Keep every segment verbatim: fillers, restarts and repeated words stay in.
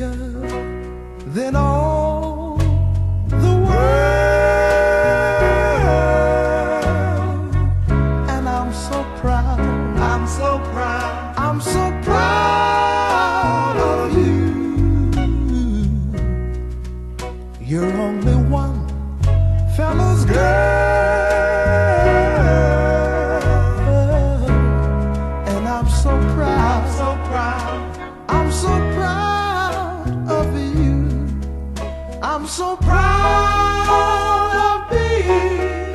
bigger than all the world. And I'm so proud, I'm so proud, I'm so proud of you. You're only one fella's girl, and I'm so proud, I'm so proud, I'm so proud of you. I'm so proud of being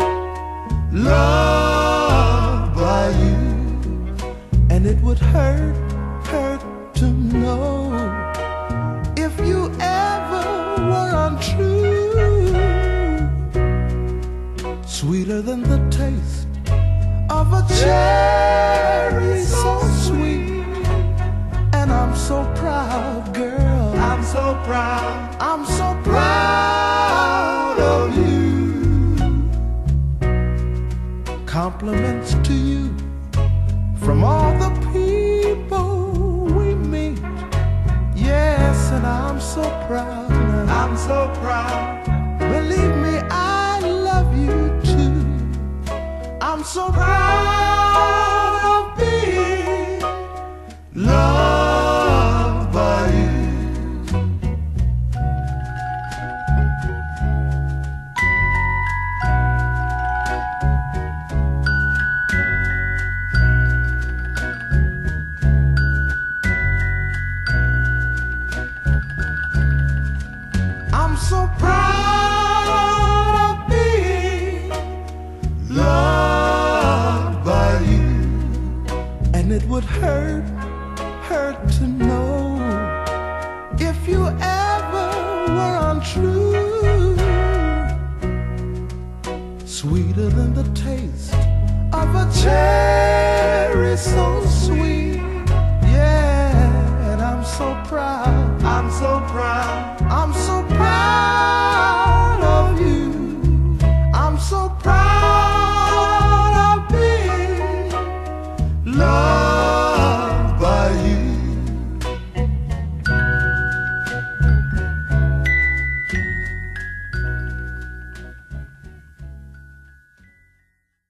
loved by you. And it would hurt, hurt to know if you ever were untrue. Sweeter than the taste of a cherry, so sweet. And I'm so proud, girl, I'm so proud, I'm so proud of you. Compliments to you from all the people we meet. Yes, and I'm so proud, I'm so proud. Believe me, I love you too. I'm so proud of being loved by you. I'm so proud of being loved by you. And it would hurt, hurt to know if you ever were untrue. Sweeter than the taste of a cherry, so